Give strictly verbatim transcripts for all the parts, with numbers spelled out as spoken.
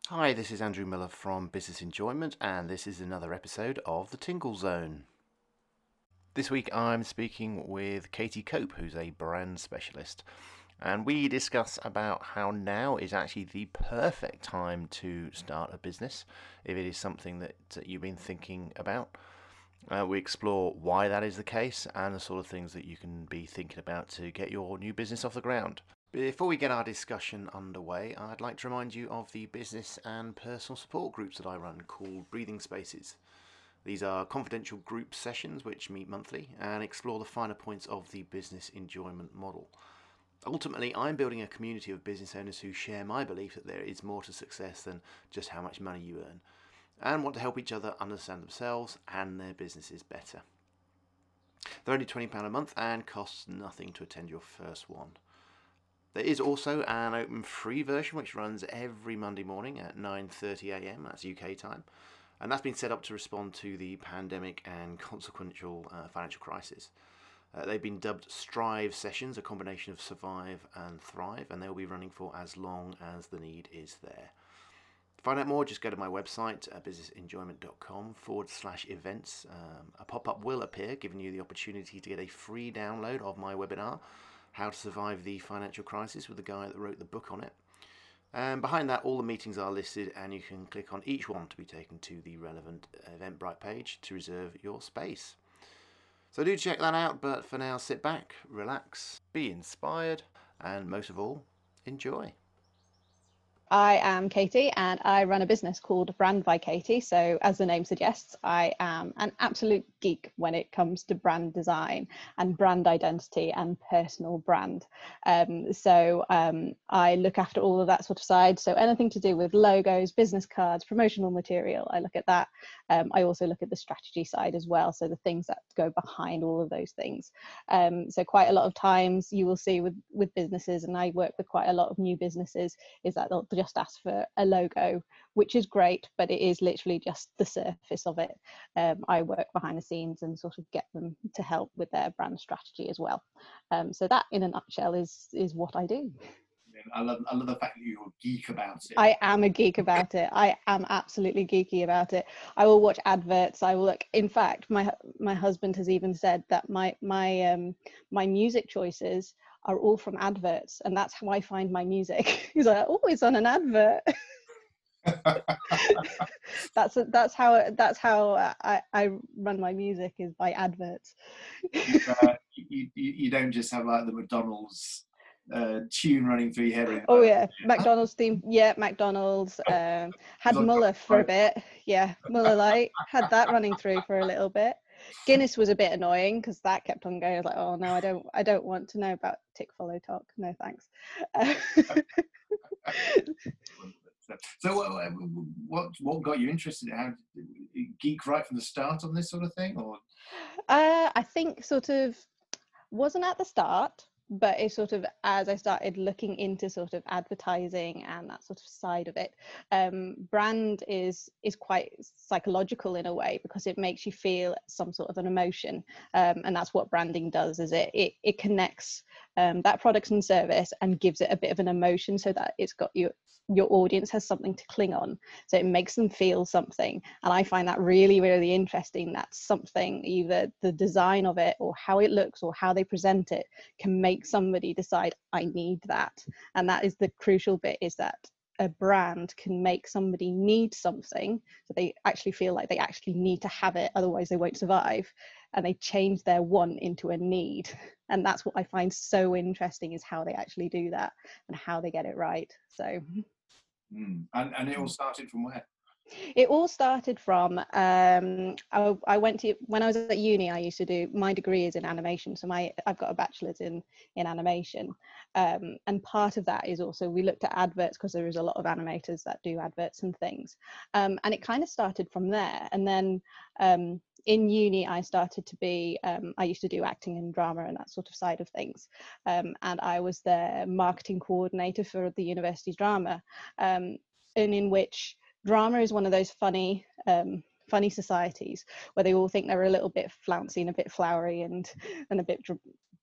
Hi, this is Andrew Miller from Business Enjoyment, and this is another episode of the Tingle Zone. This week I'm speaking with Katie Cope, who's a brand specialist, and we discuss about how now is actually the perfect time to start a business if it is something that you've been thinking about. Uh, we explore why that is the case and the sort of things that you can be thinking about to get your new business off the ground. Before we get our discussion underway, I'd like to remind you of the business and personal support groups that I run called Breathing Spaces. These are confidential group sessions which meet monthly and explore the finer points of the business enjoyment model. Ultimately, I'm building a community of business owners who share my belief that there is more to success than just how much money you earn, and want to help each other understand themselves and their businesses better. They're only twenty pounds a month and costs nothing to attend your first one. There is also an open free version which runs every Monday morning at nine thirty a m, that's U K time, and that's been set up to respond to the pandemic and consequential uh, financial crisis. Uh, they've been dubbed Strive sessions, a combination of survive and thrive, and they'll be running for as long as the need is there. To find out more, just go to my website, uh, businessenjoyment.com forward slash events. Um, a pop-up will appear, giving you the opportunity to get a free download of my webinar, How to Survive the Financial Crisis, with the guy that wrote the book on it. And behind that, all the meetings are listed, and you can click on each one to be taken to the relevant Eventbrite page to reserve your space. So do check that out, but for now, sit back, relax, be inspired, and most of all, enjoy. I am Katie and I run a business called Brand by Katie. So as the name suggests, I am an absolute geek when it comes to brand design and brand identity and personal brand. Um, so um, I look after all of that sort of side. So anything to do with logos, business cards, promotional material, I look at that. Um, I also look at the strategy side as well. So the things that go behind all of those things. Um, so quite a lot of times you will see with, with businesses, and I work with quite a lot of new businesses, is that they'll just ask for a logo, which is great, but it is literally just the surface of it. Um, I work behind the scenes and sort of get them to help with their brand strategy as well. Um, so that, in a nutshell, is is what I do. I love, I love the fact that you're a geek about it. I am a geek about it. I am absolutely geeky about it. I will watch adverts. I will look. In fact, my my husband has even said that my my um my music choices are all from adverts, and that's how I find my music. He's like, oh, it's on an advert. that's that's how that's how I, I run my music, is by adverts. uh, you, you, you don't just have like the McDonald's uh, tune running through your head. Oh yeah, McDonald's theme. Yeah, McDonald's. Um, had Muller for a bit. Yeah, Muller Light. Had that running through for a little bit. Guinness was a bit annoying because that kept on going. I was like, oh no, I don't, I don't want to know about tick follow talk. No thanks. Uh, so what, what what got you interested? How geek right from the start on this sort of thing, or? Uh, I think sort of wasn't at the start, but it sort of, as I started looking into sort of advertising and that sort of side of it, um, brand is is quite psychological in a way, because it makes you feel some sort of an emotion, um, and that's what branding does. Is it it, it connects um, that product and service and gives it a bit of an emotion, so that it's got you. Your audience has something to cling on, so it makes them feel something. And I find that really, really interesting. That something, either the design of it or how it looks or how they present it, can make somebody decide, I need that. And that is the crucial bit, is that a brand can make somebody need something, so they actually feel like they actually need to have it, otherwise they won't survive, and they change their want into a need. And that's what I find so interesting, is how they actually do that and how they get it right. So Mm. And, and it all started from where? It all started from, um, I, I went to, when I was at uni, I used to do, my degree is in animation. So my, I've got a bachelor's in, in animation. Um, and part of that is also, we looked at adverts, because there is a lot of animators that do adverts and things. Um, and it kind of started from there. And then um, in uni, I started to be, um, I used to do acting and drama and that sort of side of things. Um, and I was the marketing coordinator for the university's drama, um, and in which drama is one of those funny um, funny societies where they all think they're a little bit flouncy and a bit flowery and and a bit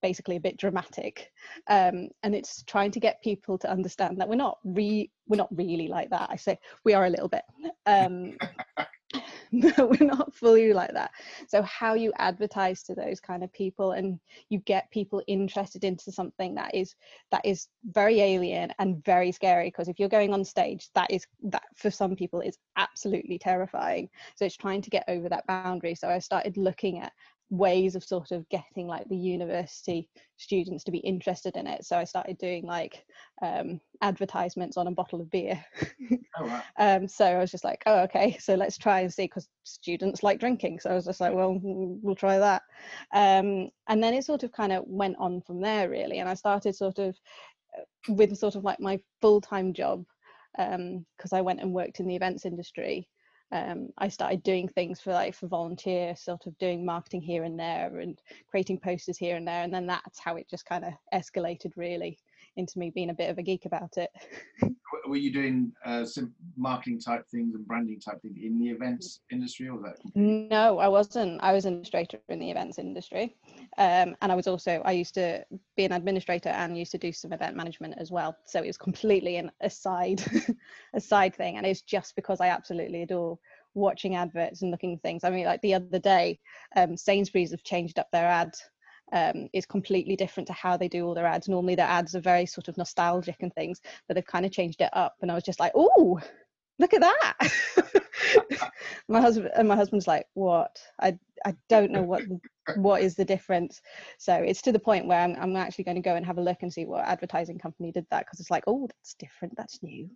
basically a bit dramatic, um, and it's trying to get people to understand that we're not re we're not really like that. I say we are a little bit, um, but we're not fully like that. So how you advertise to those kind of people, and you get people interested into something that is that is very alien and very scary, because if you're going on stage, that is that for some people is absolutely terrifying. So it's trying to get over that boundary. So I started looking at ways of sort of getting like the university students to be interested in it. So I started doing like um, advertisements on a bottle of beer. Oh, wow. um, so I was just like, oh, okay, so let's try and see, because students like drinking. So I was just like, well, we'll try that. Um, and then it sort of kind of went on from there, really. And I started sort of with sort of like my full-time job, because um, I went and worked in the events industry. Um, I started doing things for like for volunteer, sort of doing marketing here and there and creating posters here and there, and then that's how it just kind of escalated really into me being a bit of a geek about it. Were you doing uh, some marketing type things and branding type things in the events industry, or was that completely? No, I wasn't. I was an administrator in the events industry, um, and I was also I used to be an administrator and used to do some event management as well. So it was completely an aside, a side thing, and it's just because I absolutely adore watching adverts and looking at things. I mean, like the other day, um, Sainsbury's have changed up their ads. Um, it's completely different to how they do all their ads. Normally their ads are very sort of nostalgic and things, but they've kind of changed it up. And I was just like, oh, look at that. my husband and my husband's like, what? I I don't know what what is the difference. So it's to the point where I'm I'm actually going to go and have a look and see what advertising company did that, because it's like, oh, that's different, that's new.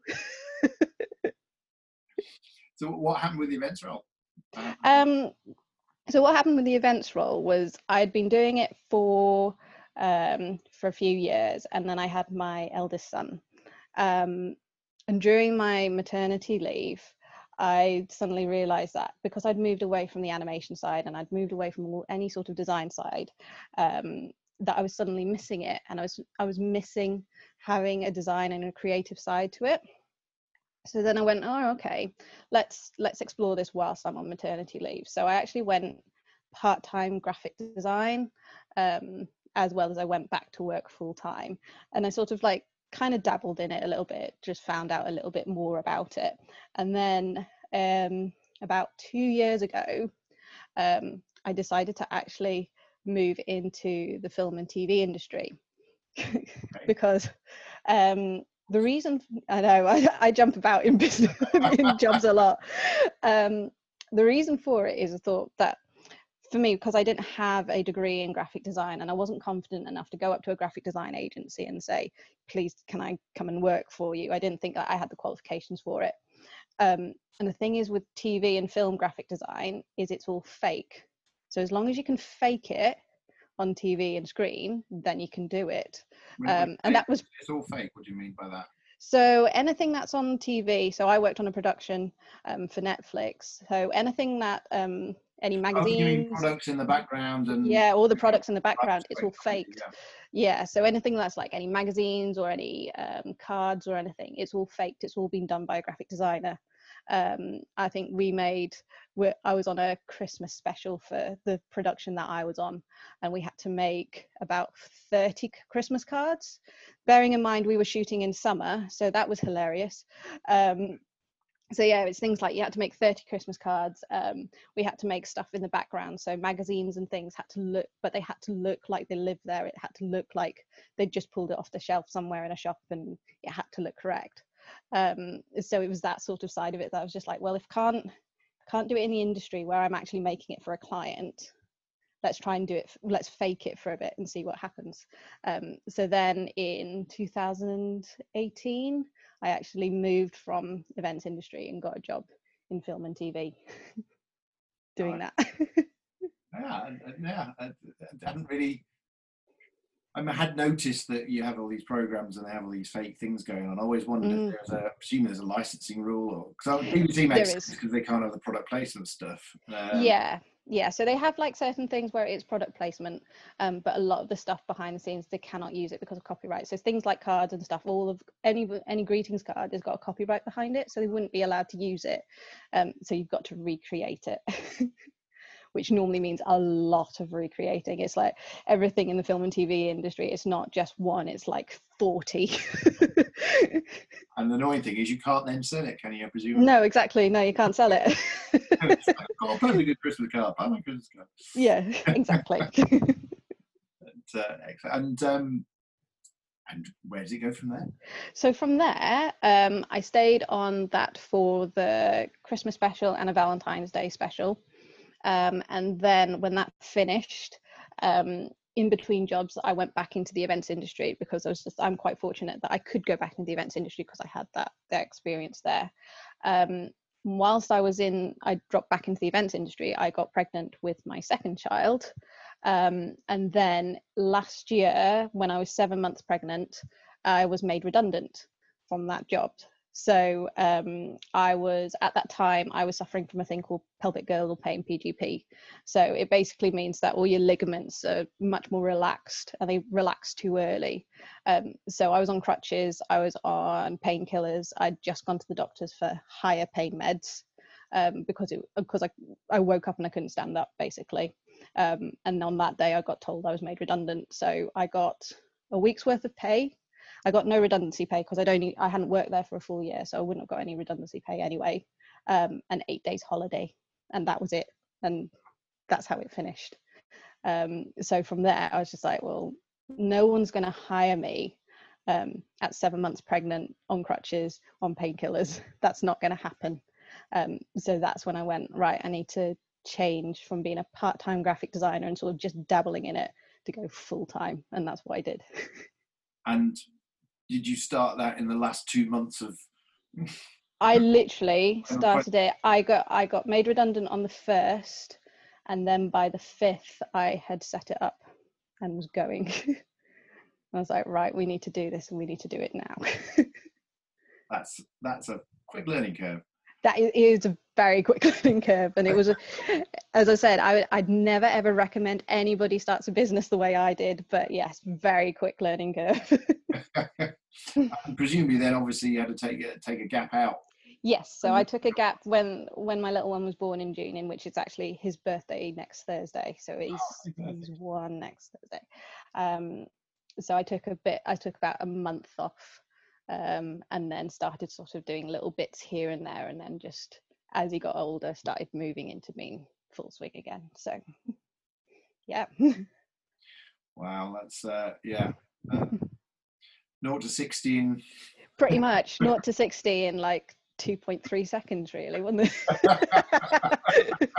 So what happened with the events role? um so what happened with the events role was I'd been doing it for um for a few years, and then I had my eldest son, um and during my maternity leave I suddenly realized that because I'd moved away from the animation side and I'd moved away from all, any sort of design side, um, that I was suddenly missing it, and I was I was missing having a design and a creative side to it. So then I went, oh, okay, let's let's explore this whilst I'm on maternity leave. So I actually went part-time graphic design, um, as well as I went back to work full-time, and I sort of like kind of dabbled in it a little bit, just found out a little bit more about it. And then um, about two years ago, um, I decided to actually move into the film and T V industry. Because um, the reason, I know I, I jump about in business in jobs a lot. Um, the reason for it is I thought that for me, because I didn't have a degree in graphic design and I wasn't confident enough to go up to a graphic design agency and say, please, can I come and work for you? I didn't think that I had the qualifications for it. Um, and the thing is with T V and film graphic design is it's all fake. So as long as you can fake it on T V and screen, then you can do it. Um, and that was, it's all fake. What do you mean by that? so anything that's on T V, so I worked on a production um, for Netflix, so anything that um, any magazines, oh, you mean products in the background, and yeah, all the products in the background, it's all faked. Yeah. Yeah, so anything that's like any magazines or any um, cards or anything, it's all faked. It's all been done by a graphic designer. um, I think we made, we're, I was on a Christmas special for the production that I was on, and we had to make about thirty Christmas cards, bearing in mind we were shooting in summer, so that was hilarious. Um, so yeah, it's things like you had to make thirty Christmas cards. Um, we had to make stuff in the background, so magazines and things had to look, but they had to look like they lived there. It had to look like they'd just pulled it off the shelf somewhere in a shop, and it had to look correct. Um, so it was that sort of side of it that I was just like, well, if can't can't do it in the industry where I'm actually making it for a client, let's try and do it, let's fake it for a bit and see what happens. Um, so then in two thousand eighteen, I actually moved from events industry and got a job in film and T V doing right. that. yeah, yeah, I, I hadn't really, I, mean, I had noticed that you have all these programs and they have all these fake things going on. I always wondered mm. if there's a, I presume there's a licensing rule, or because B B C makes sense because they can't have the product placement stuff. Um, yeah. Yeah, so they have like certain things where it's product placement, um, but a lot of the stuff behind the scenes, they cannot use it because of copyright. So things like cards and stuff, all of any any greetings card has got a copyright behind it, so they wouldn't be allowed to use it. Um, so you've got to recreate it, which normally means a lot of recreating. It's like everything in the film and T V industry, it's not just one, it's like forty. And the annoying thing is you can't then sell it, can you, I presume? No, exactly. No, you can't sell it. It's like, I've got a perfectly good Christmas card. Oh my goodness. God. Yeah, exactly. But, uh, excellent. And um, and where does it go from there? So from there, um, I stayed on that for the Christmas special and a Valentine's Day special. Um, and then when that finished, um, in between jobs, I went back into the events industry because I was just, I'm quite fortunate that I could go back into the events industry because I had that, that experience there. Um, whilst I was in, I dropped back into the events industry, I got pregnant with my second child. Um, and then last year, when I was seven months pregnant, I was made redundant from that job. So um, I was, at that time, I was suffering from a thing called pelvic girdle pain, P G P. So it basically means that all your ligaments are much more relaxed and they relax too early. Um, so I was on crutches, I was on painkillers. I'd just gone to the doctors for higher pain meds um, because it, because I, I woke up and I couldn't stand up, basically. Um, and on that day, I got told I was made redundant. So I got a week's worth of pay. I got no redundancy pay because I'd only I hadn't worked there for a full year, so I wouldn't have got any redundancy pay anyway. Um, and eight days holiday, and that was it. And that's how it finished. Um, so from there, I was just like, well, no one's going to hire me um, at seven months pregnant on crutches on painkillers. That's not going to happen. Um, so that's when I went, right, I need to change from being a part-time graphic designer and sort of just dabbling in it to go full-time, and that's what I did. And did you start that in the last two months of? I literally started it. I got I got made redundant on the first, and then by the fifth, I had set it up and was going. I was like, right, we need to do this, and we need to do it now. that's that's a quick learning curve. That is a very quick learning curve, and it was, a, as I said, I, I'd never ever recommend anybody starts a business the way I did, but yes, very quick learning curve. And presumably, then obviously you had to take a, take a gap out. Yes, so I took a gap when when my little one was born in June, in which it's actually his birthday next Thursday, so he's Oh, he's one next Thursday. Um, so I took a bit, I took about a month off. Um, and then started sort of doing little bits here and there, and then just as he got older started moving into being full swing again. So yeah. Wow, that's uh yeah uh, zero to sixteen Pretty much zero to sixty in like two point three seconds, really, wasn't it?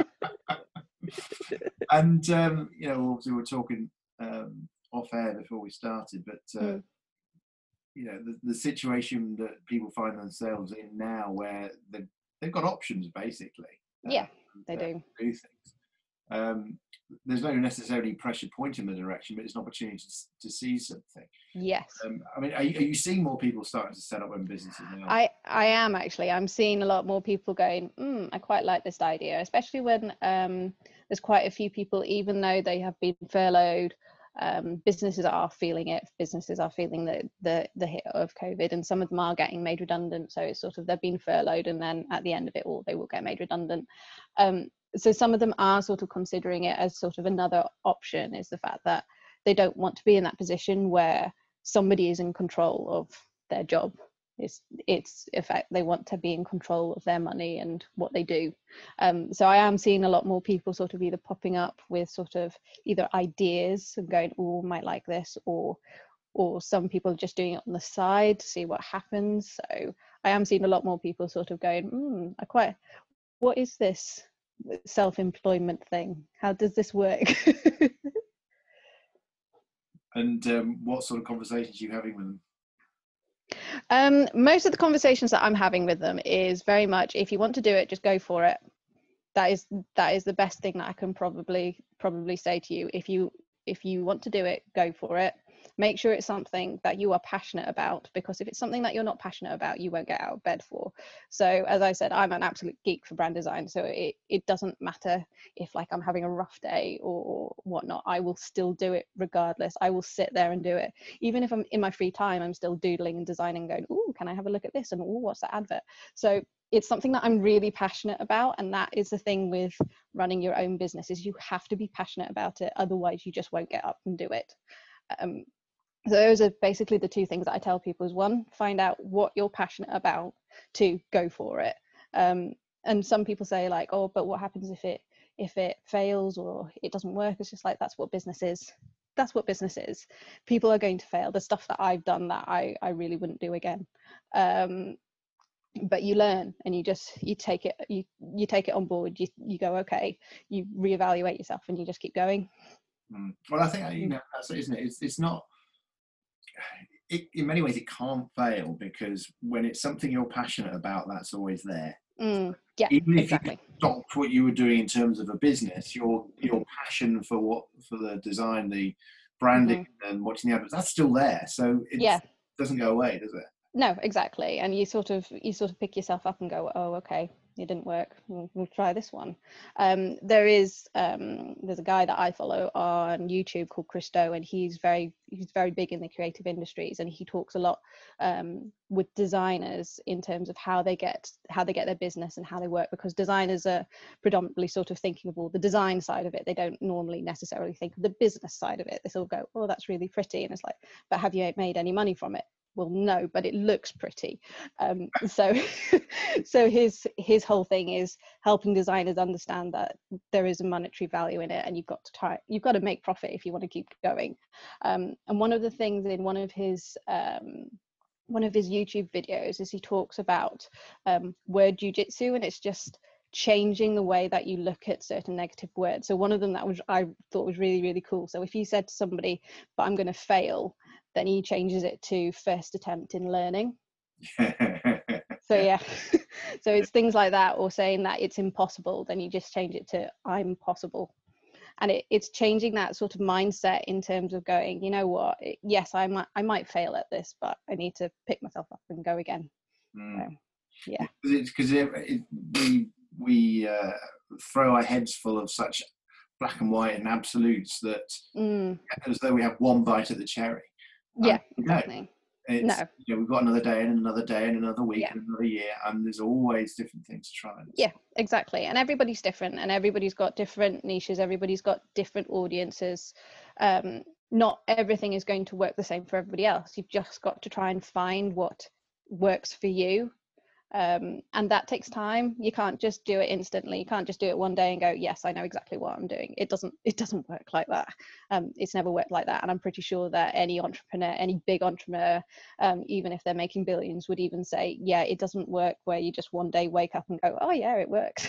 And um you know, obviously we're talking um off air before we started, but uh mm. you know, the, the situation that people find themselves in now, where they've, they've got options basically. Yeah, uh, they uh, do. do things. Um, there's no necessarily pressure point in the direction, but it's an opportunity to, to see something. Yes. Um, I mean, are you, are you seeing more people starting to set up own businesses now? I, I am actually. I'm seeing a lot more people going, mm, I quite like this idea, especially when um, there's quite a few people, even though they have been furloughed, um, businesses are feeling it. Businesses are feeling the, the, the hit of COVID, and some of them are getting made redundant. So it's sort of, they've been furloughed, and then at the end of it all, they will get made redundant. Um, so some of them are sort of considering it as sort of another option, is the fact that they don't want to be in that position where somebody is in control of their job. It's, it's in fact, they want to be in control of their money and what they do. Um, so I am seeing a lot more people sort of either popping up with sort of either ideas and going, oh, might like this, or or some people just doing it on the side to see what happens. So I am seeing a lot more people sort of going, hmm, I quite, what is this self-employment thing? How does this work? And um, what sort of conversations are you having with them? Um, most of the conversations that I'm having with them is very much, if you want to do it, just go for it. That is that is the best thing that I can probably probably say to you. If you if you want to do it, go for it. Make sure it's something that you are passionate about, because if it's something that you're not passionate about, you won't get out of bed for. So as I said, I'm an absolute geek for brand design, so it, it doesn't matter if like I'm having a rough day or whatnot, I will still do it regardless. I will sit there and do it. Even if I'm in my free time, I'm still doodling and designing, going, oh, can I have a look at this? And oh, what's that advert? So it's something that I'm really passionate about, and that is the thing with running your own business, is you have to be passionate about it, otherwise you just won't get up and do it. Um, so those are basically the two things that I tell people: is one, find out what you're passionate about; two, go for it. Um, and some people say like, oh, but what happens if it if it fails or it doesn't work? It's just like, that's what business is. That's what business is. People are going to fail. The stuff that I've done that I I really wouldn't do again. Um, but you learn, and you just you take it you you take it on board. You you go, okay, you reevaluate yourself, and you just keep going. Mm. Well, I think, you know, that's it, isn't it? It's it's not. It, in many ways, it can't fail, because when it's something you're passionate about, that's always there. Mm, yeah, Even if exactly. you stopped what you were doing in terms of a business, your your passion for what for the design, the branding, mm-hmm. and watching the adverts, that's still there. So it yeah. doesn't go away, does it? No, exactly. And you sort of you sort of pick yourself up and go, oh, okay, it didn't work. We'll, we'll try this one. Um, there is um, there's a guy that I follow on YouTube called Chris Do, and he's very he's very big in the creative industries, and he talks a lot um, with designers in terms of how they get how they get their business and how they work, because designers are predominantly sort of thinking of all the design side of it. They don't normally necessarily think of the business side of it. They sort of go, oh, that's really pretty, and it's like, but have you made any money from it? Well, no, but it looks pretty. Um, so, so his his whole thing is helping designers understand that there is a monetary value in it, and you've got to try, you've got to make profit if you want to keep going. Um, and one of the things in one of his um, one of his YouTube videos is he talks about um, word jujitsu, and it's just changing the way that you look at certain negative words. So one of them that was I thought was really really cool. So if you said to somebody, "But I'm going to fail," then he changes it to first attempt in learning. So yeah, so it's things like that, or saying that it's impossible, then you just change it to I'm possible. And it, it's changing that sort of mindset in terms of going, you know what, it, yes, I might I might fail at this, but I need to pick myself up and go again. Mm. So, yeah, because it, it, we we uh, throw our heads full of such black and white and absolutes that mm. as though we have one bite at the cherry. Yeah, um, exactly. It's, no. You know, we've got another day and another day and another week yeah. and another year, and there's always different things to try. And yeah, exactly. And everybody's different, and everybody's got different niches. Everybody's got different audiences. Um, not everything is going to work the same for everybody else. You've just got to try and find what works for you. Um, and that takes time. You can't just do it instantly. You can't just do it one day and go, yes, I know exactly what I'm doing. It doesn't, it doesn't work like that. Um, it's never worked like that. And I'm pretty sure that any entrepreneur, any big entrepreneur, um, even if they're making billions, would even say, yeah, it doesn't work where you just one day wake up and go, oh yeah, it works.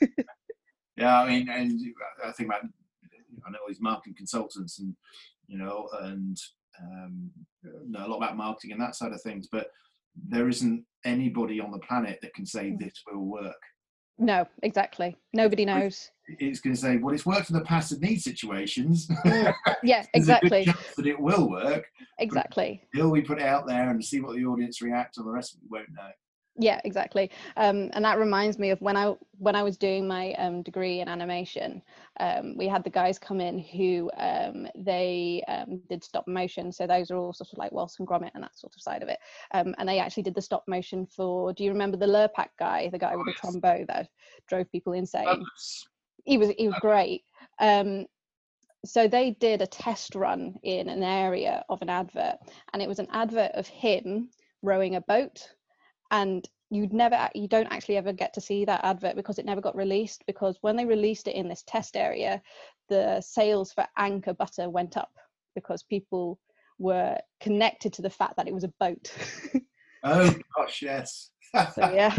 Yeah, I mean, and I think about, I know all these marketing consultants and, you know, and um, know a lot about marketing and that side of things, but there isn't anybody on the planet that can say this will work. No, exactly. Nobody knows. It's going to say, well, it's worked in the past in these situations. Mm, yeah, There's exactly. a good chance that it will work. Exactly. Until we put it out there and see what the audience reacts, and the rest of it won't know. Yeah, exactly. Um, and that reminds me of when I when I was doing my um, degree in animation. Um, we had the guys come in who um, they um, did stop motion. So those are all sort of like Wallace and Gromit and that sort of side of it. Um, and they actually did the stop motion for. Do you remember the Lurpak guy, the guy with the trombone that drove people insane? Oops. He was he was great. Um, so they did a test run in an area of an advert, and it was an advert of him rowing a boat. And you'd never, you don't actually ever get to see that advert because it never got released, because when they released it in this test area, the sales for Anchor butter went up because people were connected to the fact that it was a boat. Oh gosh, yes. So yeah.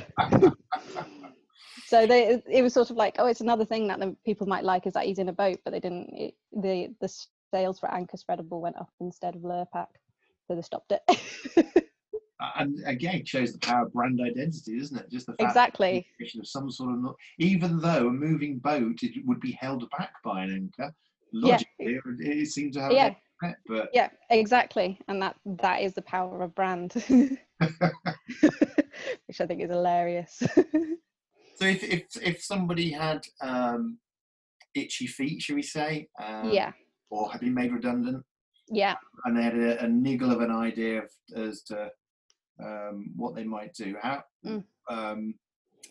So they, it was sort of like, oh, it's another thing that the people might like is that he's in a boat, but they didn't, it, the, the sales for Anchor Spreadable went up instead of Lurpak. So they stopped it. And again, it shows the power of brand identity, doesn't it? Just the fact exactly of some sort of, even though a moving boat it would be held back by an anchor, logically yeah. it, it seems to have yeah. a net, but yeah, exactly, and that that is the power of brand, which I think is hilarious. So if if if somebody had um, itchy feet, shall we say, um, yeah, or had been made redundant, yeah, and they had a, a niggle of an idea of, as to um, what they might do, how mm. um,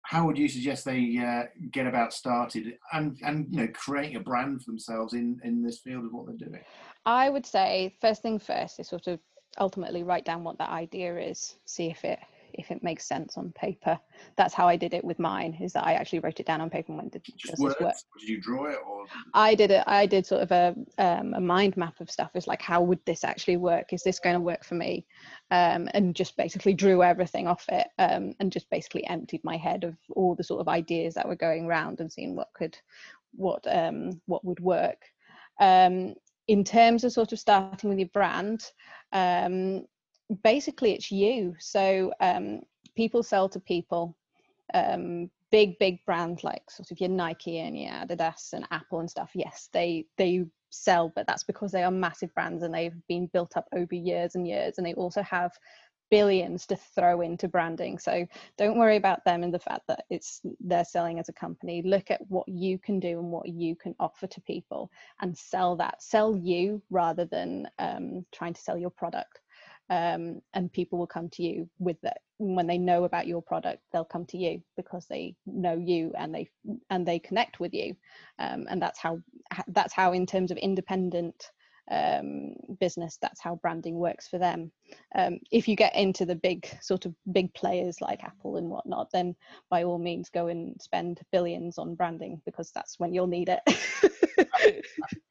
how would you suggest they uh, get about started and and you know creating a brand for themselves in in this field of what they're doing? I would say first thing first is sort of ultimately write down what that idea is, see if it if it makes sense on paper. That's how I did it with mine, is that I actually wrote it down on paper and went, Just does words? this work? Or did you draw it, or I did it. I did sort of a um, a mind map of stuff. It's like, how would this actually work? Is this going to work for me? Um, and just basically drew everything off it, um, and just basically emptied my head of all the sort of ideas that were going around and seeing what could, what um, what would work. Um, in terms of sort of starting with your brand, um, basically it's you. So um, people sell to people. Um, big big brands like sort of your Nike and your Adidas and Apple and stuff, yes, they they sell, but that's because they are massive brands and they've been built up over years and years, and they also have billions to throw into branding. So don't worry about them and the fact that it's they're selling as a company. Look at what you can do and what you can offer to people and sell that. Sell you rather than um, trying to sell your product. Um, and people will come to you with that. When they know about your product, they'll come to you because they know you and they and they connect with you. Um, and that's how that's how in terms of independent um, business, that's how branding works for them. Um, if you get into the big sort of big players like Apple and whatnot, then by all means go and spend billions on branding, because that's when you'll need it.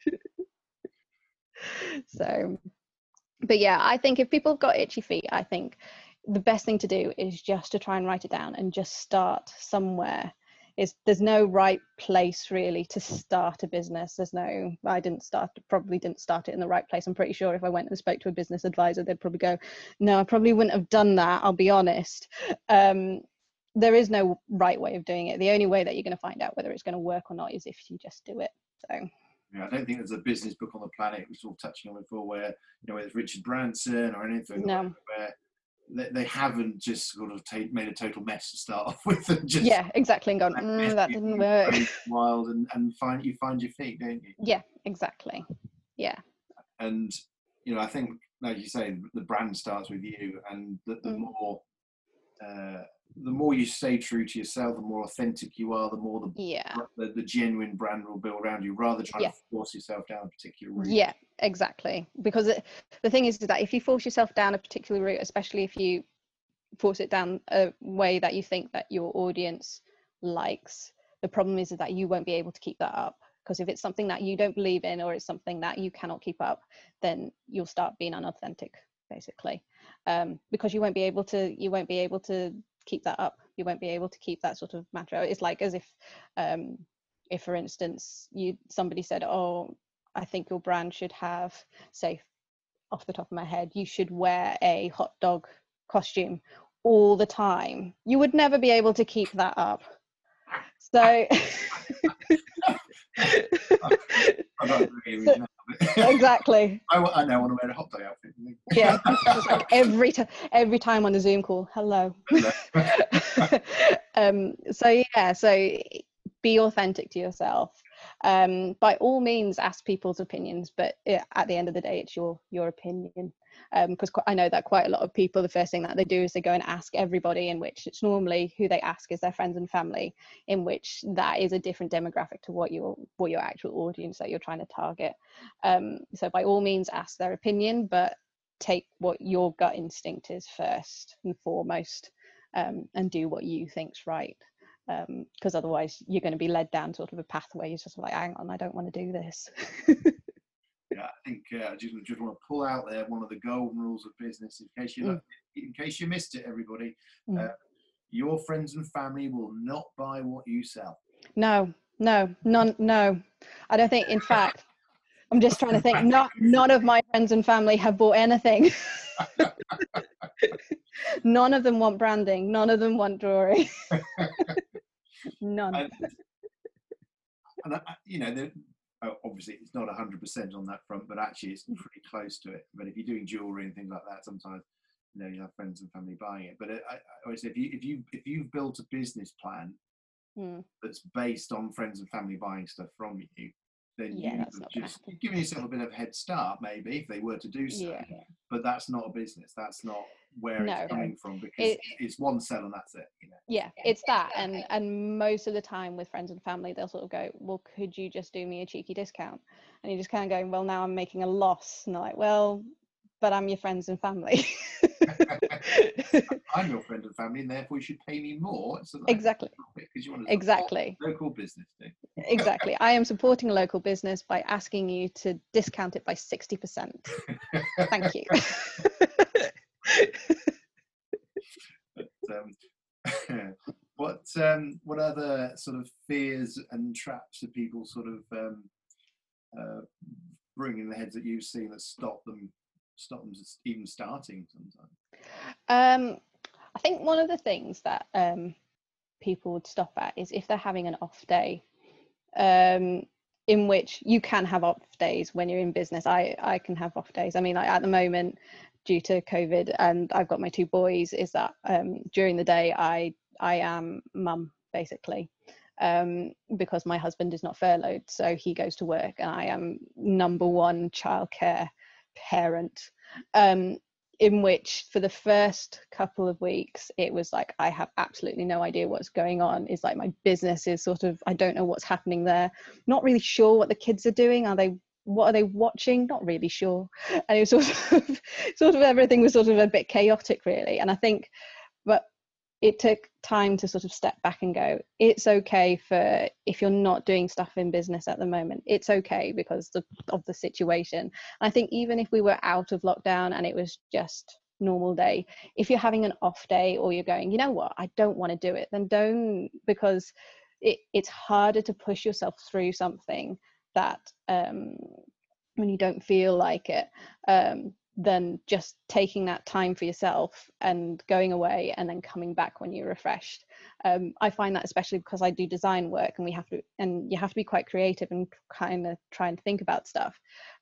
So but yeah, I think if people have got itchy feet, I think the best thing to do is just to try and write it down and just start somewhere. Is there's no right place really to start a business. There's no, I didn't start, probably didn't start it in the right place. I'm pretty sure if I went and spoke to a business advisor, they'd probably go, no, I probably wouldn't have done that, I'll be honest. Um, there is no right way of doing it. The only way that you're going to find out whether it's going to work or not is if you just do it. So. Yeah, I don't think there's a business book on the planet, we're sort of touching on before, where, you know, whether it's Richard Branson or anything, No. where they, they haven't just sort of take, made a total mess to start off with, and just yeah, exactly, and gone, mm, that didn't work. Wild, and, and find you find your feet, don't you? Yeah, exactly. Yeah. And you know, I think, like you say, the brand starts with you, and the, the mm. more uh, the more you stay true to yourself, the more authentic you are, the more the yeah the, the genuine brand will build around you, rather than trying yeah. to force yourself down a particular route. Yeah, exactly. Because it, the thing is, is that if you force yourself down a particular route, especially if you force it down a way that you think that your audience likes, the problem is, is that you won't be able to keep that up. Because if it's something that you don't believe in, or it's something that you cannot keep up, then you'll start being unauthentic, basically. Um, because you won't be able to, you won't be able to keep that up. You won't be able to keep that sort of matter. It's like as if, um, if for instance, you somebody said, "Oh, I think your brand should have, say, off the top of my head, you should wear a hot dog costume all the time." You would never be able to keep that up. So, so exactly. I, I now want to wear a hot dog outfit. Yeah, like every time, every time on a Zoom call, hello. um, so yeah, so be authentic to yourself. Um, by all means, ask people's opinions, but it, at the end of the day, it's your your opinion. Because um, I know that quite a lot of people, the first thing that they do is they go and ask everybody, in which it's normally who they ask is their friends and family, in which that is a different demographic to what your what your actual audience that you're trying to target. Um, so by all means, ask their opinion, but take what your gut instinct is first and foremost, um, and do what you think's right. Because um, otherwise you're going to be led down sort of a path where you're just like, hang on, I don't want to do this. Yeah, I think uh, I just, just want to pull out there one of the golden rules of business, in case you mm. in case you missed it, everybody. Mm. Uh, your friends and family will not buy what you sell. No, no, none, no. I don't think. In fact, I'm just trying to think. Not none of my friends and family have bought anything. None of them want branding. None of them want drawing. None. And, and I, you know, obviously it's not one hundred percent on that front, but actually it's pretty close to it. But if you're doing jewelry and things like that, sometimes, you know, you have friends and family buying it. But I, I always say, if you if you if you've built a business plan mm. that's based on friends and family buying stuff from you, then yeah, you that's not just giving yourself a bit of a head start, maybe, if they were to do so. Yeah. But that's not a business. That's not. where No. it's coming from, because It- it's one cell and that's it, you know. Yeah, it's that. And and most of the time with friends and family, they'll sort of go, well, could you just do me a cheeky discount? And you're just kind of going, well, now I'm making a loss. And they're like, well, but I'm your friends and family. I'm your friend and family, and therefore you should pay me more. So Exactly. Because you want to Exactly. local business thing. Exactly. I am supporting a local business by asking you to discount it by sixty percent. Thank you. But, um, what um, what other sort of fears and traps do people sort of um, uh, bring in the heads that you've seen that stop them stop them even starting sometimes? Um, I think one of the things that um, people would stop at is if they're having an off day, um, in which you can have off days when you're in business. I, I can have off days. I mean, like at the moment, due to COVID, and I've got my two boys, is that um, during the day I I am mum basically, um, because my husband is not furloughed, so he goes to work, and I am number one childcare parent. Um, in which for the first couple of weeks it was like I have absolutely no idea what's going on. It's like my business is sort of, I don't know what's happening there, not really sure what the kids are doing. Are they, what are they watching? Not really sure. And it was sort of sort of everything was sort of a bit chaotic really. And I think, but it took time to sort of step back and go, it's okay for if you're not doing stuff in business at the moment, it's okay because of, of the situation. And I think even if we were out of lockdown and it was just normal day, if you're having an off day or you're going, you know what, I don't want to do it, then don't, because it, it's harder to push yourself through something that um, when you don't feel like it, um, than just taking that time for yourself and going away and then coming back when you're refreshed. Um, I find that especially because I do design work, and we have to, and you have to be quite creative and kind of try and think about stuff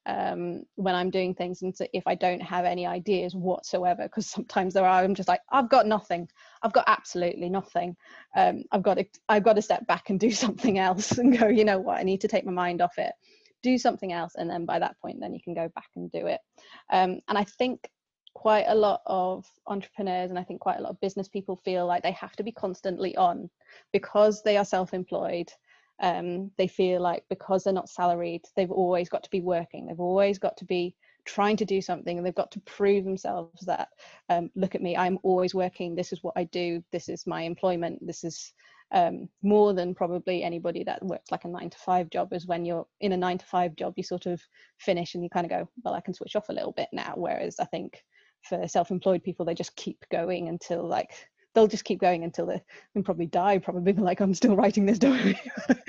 um, when I'm doing things. And so if I don't have any ideas whatsoever, because sometimes there are, I'm just like, I've got nothing. I've got absolutely nothing. Um, I've got to, I've got to step back and do something else and go, you know what, I need to take my mind off it. Do something else, and then by that point then you can go back and do it. Um, and I think quite a lot of entrepreneurs, and I think quite a lot of business people feel like they have to be constantly on because they are self-employed. Um, they feel like because they're not salaried, they've always got to be working, they've always got to be trying to do something, and they've got to prove themselves that um, look at me, I'm always working, this is what I do, this is my employment, this is um, more than probably anybody that works like a nine to five job. Is when you're in a nine to five job, you sort of finish and you kind of go, well, I can switch off a little bit now. Whereas I think for self-employed people, they just keep going until like, they'll just keep going until they can probably die, probably like, I'm still writing this diary.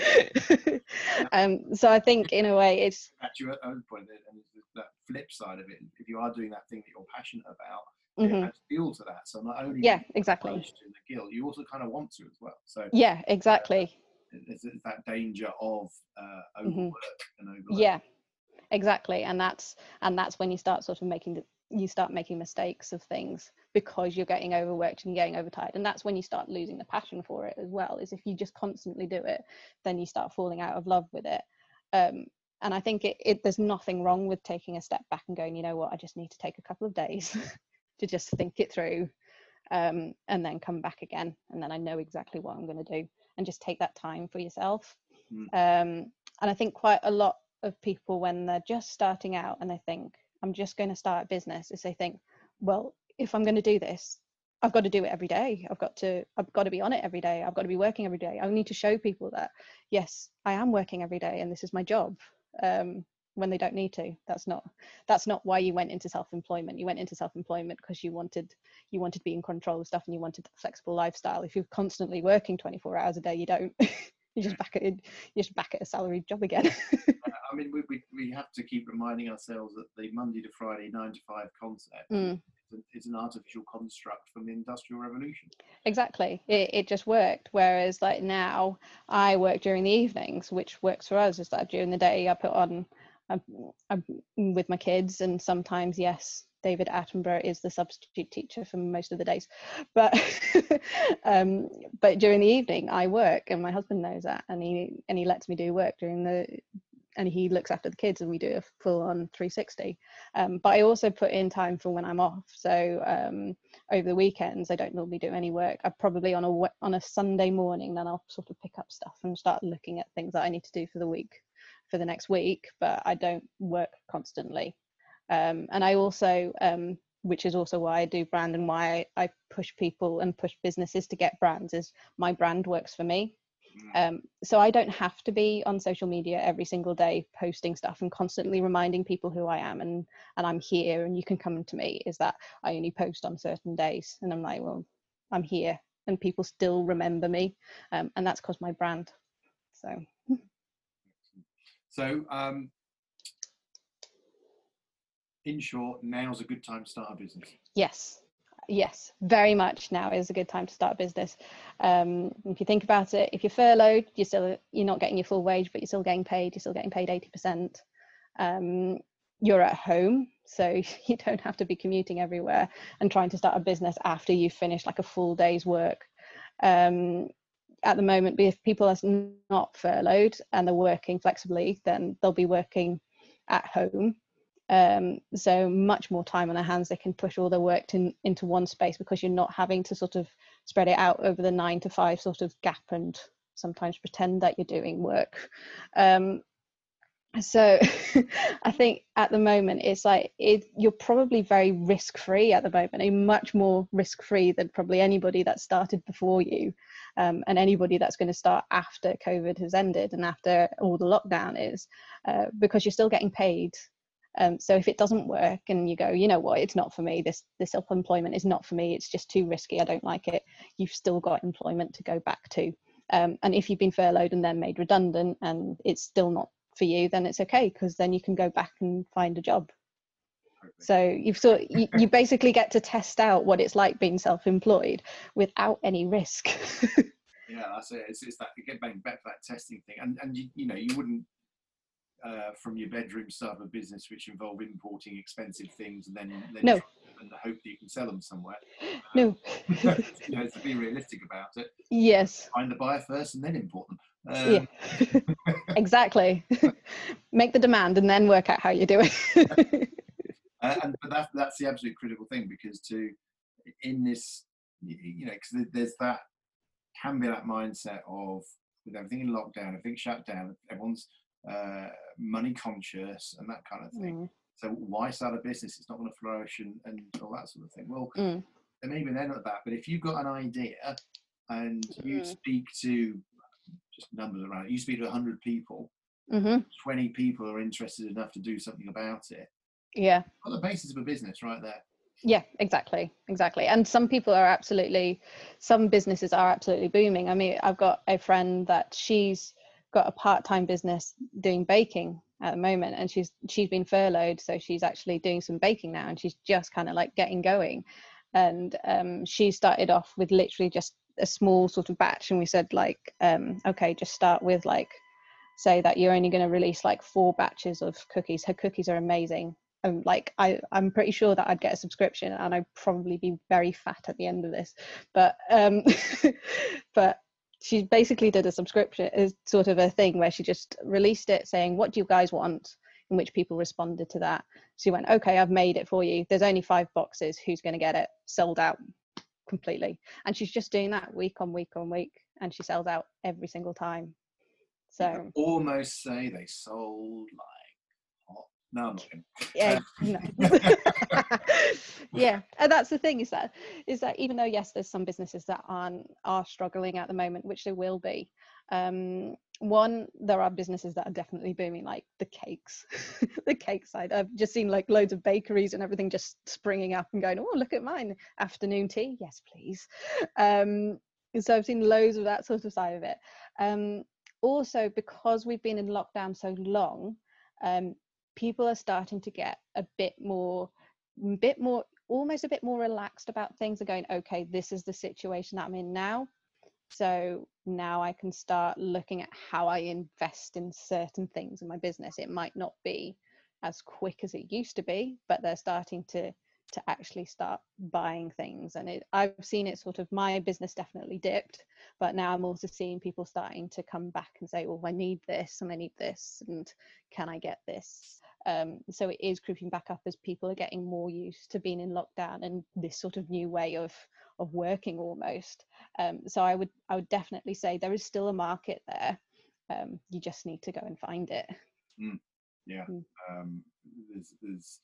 um, so I think in a way it's... At your own point, and that flip side of it, if you are doing that thing that you're passionate about, Mm-hmm. it adds fuel to that. So not only yeah, exactly. to the guilt, you also kind of want to as well. So yeah, exactly. Uh, it's, it's that danger of uh, overwork mm-hmm. and overload. Yeah, exactly. And that's and that's when you start sort of making the, you start making mistakes of things because you're getting overworked and getting overtired. And that's when you start losing the passion for it as well. Is if you just constantly do it, then you start falling out of love with it. Um, and I think it, it there's nothing wrong with taking a step back and going, you know what, I just need to take a couple of days to just think it through, um, and then come back again. And then I know exactly what I'm going to do, and just take that time for yourself. Mm. Um, and I think quite a lot of people, when they're just starting out and they think, I'm just going to start a business, is they think, well, if I'm going to do this, I've got to do it every day. I've got to, I've got to be on it every day. I've got to be working every day. I need to show people that, yes, I am working every day and this is my job. Um, when they don't need to. That's not that's not why you went into self-employment. You went into self-employment because you wanted you wanted to be in control of stuff and you wanted a flexible lifestyle. If you're constantly working twenty-four hours a day, you don't. You're just back at you're just back at a salaried job again. I mean, we, we we have to keep reminding ourselves that the Monday to Friday nine to five concept mm. is, is an artificial construct from the Industrial Revolution. Exactly, it it just worked. Whereas like now, I work during the evenings, which works for us. Is that during the day I put on. I'm, I'm with my kids, and sometimes, yes, David Attenborough is the substitute teacher for most of the days, but um, but during the evening I work, and my husband knows that, and he and he lets me do work during the and he looks after the kids, and we do a full on three sixty. Um, but I also put in time for when I'm off. So um, over the weekends, I don't normally do any work. I probably on a on a Sunday morning, then I'll sort of pick up stuff and start looking at things that I need to do for the week, for the next week. But I don't work constantly. Um, and I also, um, which is also why I do brand and why I, I push people and push businesses to get brands, is my brand works for me. Um, so I don't have to be on social media every single day posting stuff and constantly reminding people who I am and and I'm here and you can come to me. Is that I only post on certain days, and I'm like, well, I'm here and people still remember me, um, and that's because my brand. So so um in short, now's a good time to start a business. Yes. Yes, very much now is a good time to start a business. Um, if you think about it, if you're furloughed, you're still you're not getting your full wage, but you're still getting paid. You're still getting paid eighty percent. Um, you're at home, so you don't have to be commuting everywhere and trying to start a business after you've finished like a full day's work. Um, at the moment, if people are not furloughed and they're working flexibly, then they'll be working at home. Um, so much more time on their hands. They can push all their work to, into one space, because you're not having to sort of spread it out over the nine to five sort of gap and sometimes pretend that you're doing work. Um, so I think at the moment it's like it, you're probably very risk-free at the moment, and much more risk-free than probably anybody that started before you, um, and anybody that's going to start after COVID has ended and after all the lockdown is, uh, because you're still getting paid. Um, so if it doesn't work and you go, you know what, it's not for me, this this self-employment is not for me, it's just too risky, I don't like it, you've still got employment to go back to. Um, and if you've been furloughed and then made redundant and it's still not for you, then it's okay, because then you can go back and find a job. Perfect. So you've sort you, you basically get to test out what it's like being self-employed without any risk. Yeah, that's it. It's, it's that, get back to that testing thing, and and you, you know you wouldn't uh, from your bedroom start a business which involve importing expensive things and then, then no. and hope that you can sell them somewhere. No. Um, you know, to be realistic about it. Yes. Find the buyer first and then import them. Um, yeah. Exactly. Make the demand and then work out how you do it. uh, and but that, that's the absolute critical thing, because to in this, you know, because there's that can be that mindset of, with everything in lockdown, everything shut down, everyone's uh, money conscious and that kind of thing. Mm. So why start a business? It's not going to flourish and, and all that sort of thing. Well, mm. there may be an end at that, but if you've got an idea and you mm. speak to just numbers around it, you speak to one hundred people, mm-hmm. twenty people are interested enough to do something about it. Yeah. Got the basis of a business right there. Yeah, exactly, exactly. And some people are absolutely, some businesses are absolutely booming. I mean, I've got a friend that she's got a part-time business doing baking at the moment, and she's she's been furloughed, so she's actually doing some baking now, and she's just kind of like getting going. And um, she started off with literally just a small sort of batch, and we said like, um, okay, just start with like, say that you're only going to release like four batches of cookies. Her cookies are amazing. Um, like I, I'm pretty sure that I'd get a subscription and I'd probably be very fat at the end of this. But um, but she basically did a subscription, is sort of a thing where she just released it saying, what do you guys want? In which people responded to that. She went, okay, I've made it for you. There's only five boxes. Who's going to get it? Sold out completely. And she's just doing that week on week on week. And she sells out every single time. So you could almost say they sold like hot. No, I'm not going. Yeah, no. Yeah, and that's the thing, is that is that even though yes, there's some businesses that aren't are struggling at the moment, which there will be. Um, one, there are businesses that are definitely booming, like the cakes, the cake side. I've just seen like loads of bakeries and everything just springing up and going, oh, look at mine, afternoon tea, yes please. Um, so I've seen loads of that sort of side of it. Um, also, because we've been in lockdown so long, um, people are starting to get a bit more, bit more, almost a bit more relaxed about things. Are going, okay, this is the situation that I'm in now. So now I can start looking at how I invest in certain things in my business. It might not be as quick as it used to be, but they're starting to to actually start buying things. And it, I've seen it sort of, my business definitely dipped, but now I'm also seeing people starting to come back and say, well, I need this and I need this, and can I get this? Um, so it is creeping back up as people are getting more used to being in lockdown and this sort of new way of of working almost. Um, so I would I would definitely say there is still a market there. Um, you just need to go and find it. Mm, yeah. Mm. Um, there's, there's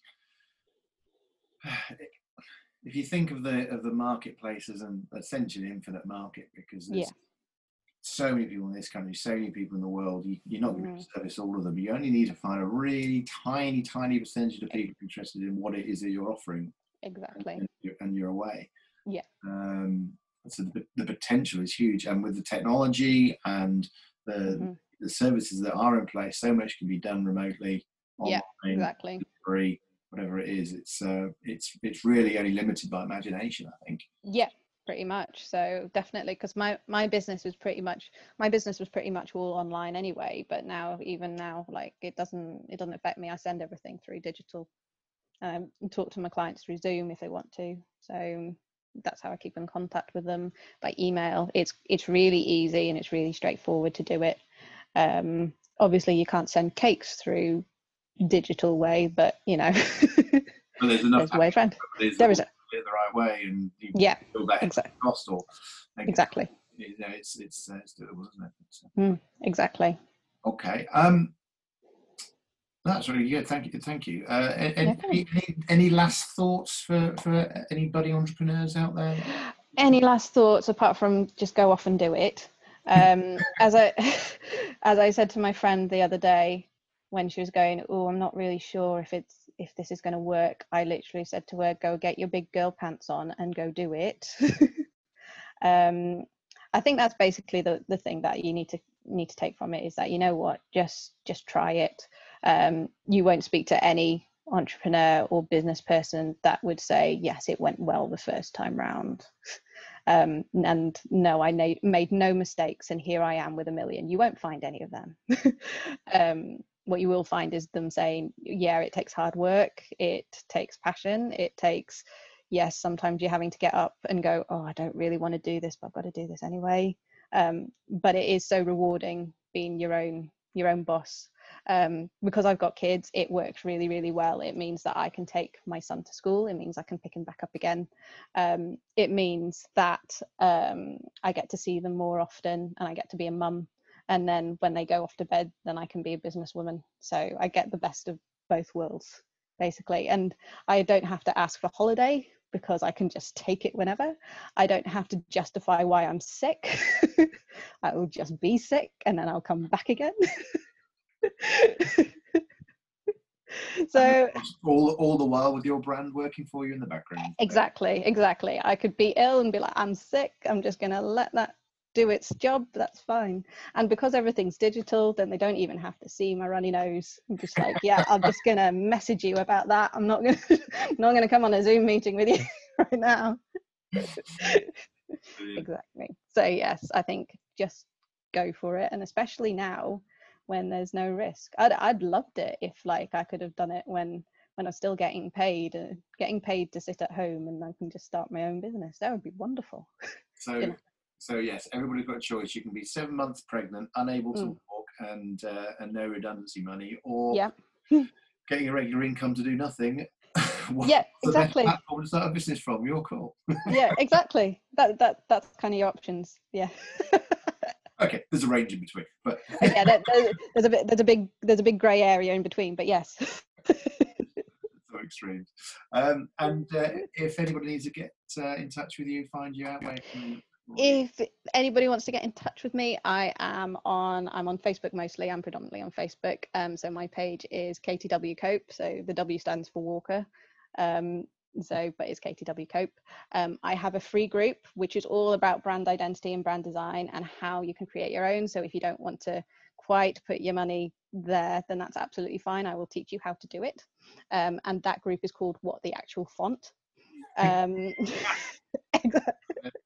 if you think of the of the marketplace as an essentially infinite market, because there's Yeah. so many people in this country, so many people in the world, you, you're not going Mm. to service all of them. You only need to find a really tiny, tiny percentage of people interested in what it is that you're offering. Exactly. And you're, and you're away. Yeah. Um, so the, the potential is huge, and with the technology and the Mm-hmm. the services that are in place, so much can be done remotely, Yeah, online, exactly. free, whatever it is. It's uh, it's it's really only limited by imagination, I think. Yeah, pretty much. So definitely, because my my business was pretty much my business was pretty much all online anyway. But now, even now, like it doesn't it doesn't affect me. I send everything through digital. Um, and talk to my clients through Zoom if they want to. So that's how I keep in contact with them, by email. It's it's really easy and it's really straightforward to do it. Um, obviously, you can't send cakes through digital way, but you know, But there's enough there's ways around. there's There is it the right way, and you Yeah, build that exactly. cost, or Exactly. You know, it's it's uh, it's doable, isn't it? So, mm, exactly. okay. Um, that's really good. Thank you. Thank you. Uh, any, No problem. any, any last thoughts for, for any budding entrepreneurs out there? Any last thoughts apart from just go off and do it? Um, as I as I said to my friend the other day when she was going, oh, I'm not really sure if it's if this is going to work. I literally said to her, go get your big girl pants on and go do it. um, I think that's basically the the thing that you need to need to take from it, is that, you know what, just just try it. Um, you won't speak to any entrepreneur or business person that would say, yes, it went well the first time round. Um, and no, I na- made no mistakes, and here I am with a million. You won't find any of them. um, what you will find is them saying, yeah, it takes hard work, it takes passion, it takes, yes, sometimes you're having to get up and go, oh, I don't really want to do this, but I've got to do this anyway. Um, but it is so rewarding being your own your own boss. Um, because I've got kids, it works really, really well. It means that I can take my son to school. It means I can pick him back up again. Um, it means that um, I get to see them more often, and I get to be a mum. And then when they go off to bed, then I can be a businesswoman. So I get the best of both worlds, basically. And I don't have to ask for holiday, because I can just take it whenever. I don't have to justify why I'm sick. I will just be sick and then I'll come back again. So all all the while with your brand working for you in the background. exactly, exactly. I could be ill and be like, I'm sick. I'm just going to let that do its job. That's fine. And because everything's digital, then they don't even have to see my runny nose. I'm just like, yeah, I'm just going to message you about that. I'm not going to not going to come on a Zoom meeting with you right now. Exactly. So yes, I think just go for it, and especially now when there's no risk. I'd I'd loved it if like I could have done it when when I'm still getting paid, uh, getting paid to sit at home, and I can just start my own business. That would be wonderful. So You know? so yes, everybody's got a choice. You can be seven months pregnant, unable to Mm. walk, and uh, and no redundancy money, or Yeah. getting a regular income to do nothing. What's Yeah, the best exactly. platform to start a business from? Your call. Yeah, exactly. That that that's kind of your options. Yeah. Okay, there's a range in between, but Yeah, there, there, there's a bit there's a big there's a big grey area in between, but yes. so extremes. Um, and uh, if anybody needs to get uh, in touch with you, find you out, where can If anybody wants to get in touch with me, I am on I'm on Facebook mostly. I'm predominantly on Facebook. Um, so my page is Katie W Cope. So the W stands for Walker. Um, so but it's Katie W Cope. Um, I have a free group which is all about brand identity and brand design and how you can create your own. So if you don't want to quite put your money there, then that's absolutely fine. I will teach you how to do it. Um, and that group is called What the Actual Font. Um,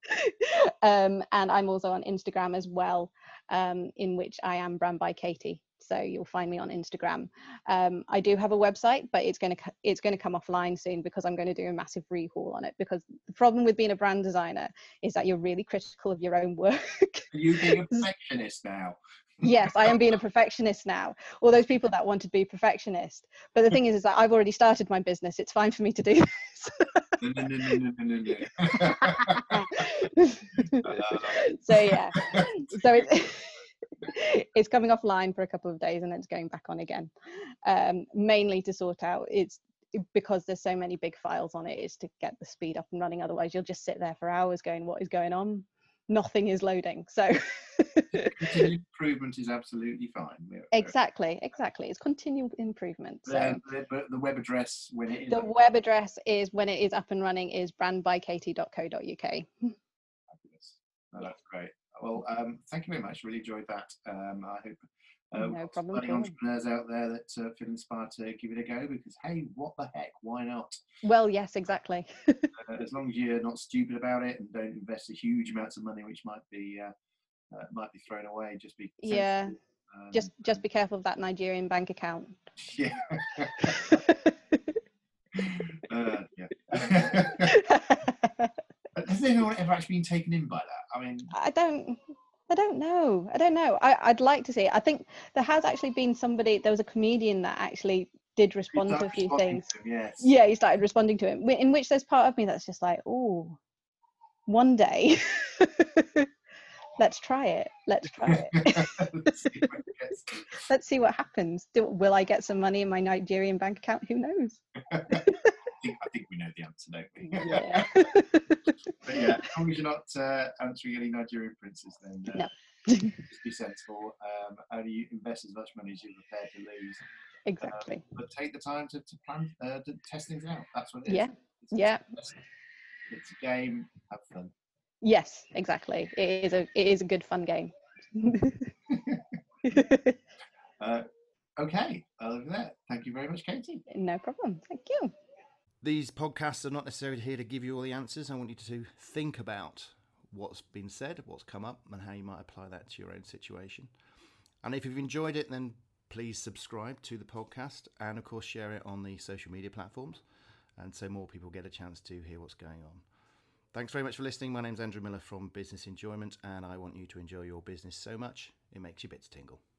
um, and I'm also on Instagram as well, um, in which I am Brand by Katie. So you'll find me on Instagram. Um, I do have a website, but it's going to it's going to come offline soon because I'm going to do a massive rehaul on it. Because the problem with being a brand designer is that you're really critical of your own work. Are you being a perfectionist now? Yes, I am being a perfectionist now. All those people that want to be perfectionist. But the thing is, is that I've already started my business. It's fine for me to do this. No, no, no, no, no, no, no. So yeah, so it's it's coming offline for a couple of days and then it's going back on again. Um, mainly to sort out it's because there's so many big files on it, is to get the speed up and running. Otherwise, you'll just sit there for hours going, "What is going on?" Nothing is loading. So continued improvement is absolutely fine. We're, exactly, exactly. It's continual improvement. So the, the, the web address when it is the web address is when it is up and running is brand by katie dot co dot uk. Fabulous. No, that's great. Well, um, thank you very much. Really enjoyed that. Um, I hope uh, No problem budding at all. entrepreneurs out there that uh, feel inspired to give it a go, because hey, what the heck? Why not? Well, yes, exactly. uh, as long as you're not stupid about it and don't invest a huge amounts of money, which might be uh, uh, might be thrown away. Just be Yeah. sensible. Um, Just just be careful of that Nigerian bank account. Yeah. uh, yeah. Has anyone ever actually been taken in by that? I mean, I don't I don't know. I don't know. I, I'd like to see it. I think there has actually been somebody, there was a comedian that actually did respond to a few things. To him, yes. Yeah, he started responding to him, in which there's part of me that's just like, oh, one day. Let's try it. Let's try it. Let's see what it gets. Let's see what happens. Do, will I get some money in my Nigerian bank account? Who knows? I think, I think we know the answer, don't we? Yeah. But yeah, as long as you're not uh, answering any Nigerian princes, then uh, No. just be sensible. Um, only invest as much money as you're prepared to lose. Exactly. Um, but take the time to, to plan, uh, to test things out. That's what it is. Yeah. It's, Yeah. It's, it's a game. Have fun. Yes, exactly. It is a it is a good fun game. uh, okay, other than that, thank you very much, Katie. No problem. Thank you. These podcasts are not necessarily here to give you all the answers. I want you to think about what's been said, what's come up, and how you might apply that to your own situation. And if you've enjoyed it, then please subscribe to the podcast and, of course, share it on the social media platforms, and so more people get a chance to hear what's going on. Thanks very much for listening. My name's Andrew Miller from Business Enjoyment, and I want you to enjoy your business so much it makes your bits tingle.